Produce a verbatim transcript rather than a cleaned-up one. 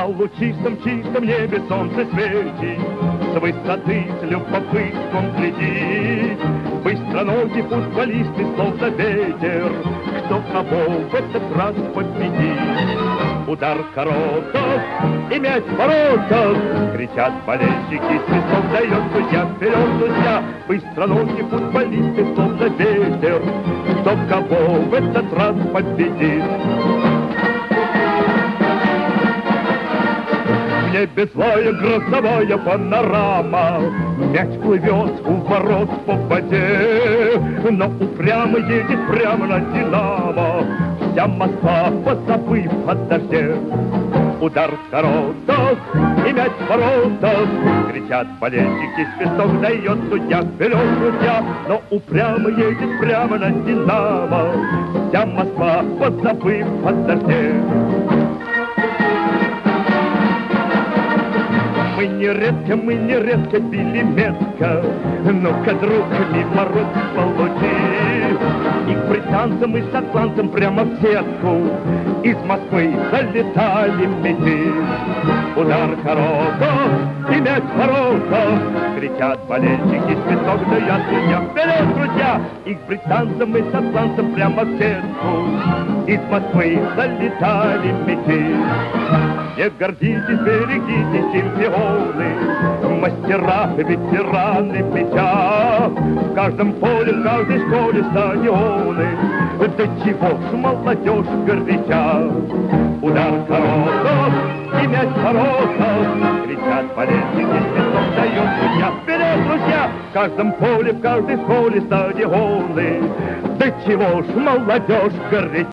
лучистом-чистом небе солнце светит, с высоты с любопытством глядит. Быстроногие футболисты, словно ветер, кто кого в этот раз победит. Удар коротов и мяч в воротах, кричат болельщики, свисток дает судья. Вперед, друзья, быстроногие футболисты, словно ветер, кто кого в этот раз победит. В небе злая грозовая панорама, мяч плывет у ворот по воде, но упрямо едет прямо на Динамо, вся Москва позабыв о дожде. Удар в воротах и мяч в воротах, кричат болельщики, свисток дает судья. Вперед, друзья, но упрямо едет прямо на Динамо, вся Москва позабыв о дожде. Мы нередко, мы нередко били метко, ну-ка, друг, мимо рук получи. И к британцам, и шотландцам прямо в сетку из Москвы залетали мяти. Удар коротов и мяч в воротах, кричат болельщики, свисток дает судья. Вперед, друзья! И к британцам, и шотландцам прямо в сетку из Москвы залетали мяти. Не гордитесь, берегите, чемпионы, мастера, ветераны мяча. В каждом поле, в каждой школе стадионы, до чего ж молодежь горяча. Удар коротов и мяч в воротах, кричат болельщики, свисток дает судья. Вперед, друзья! В каждом поле, в каждой школе стадионы, до чего ж молодежь горяча.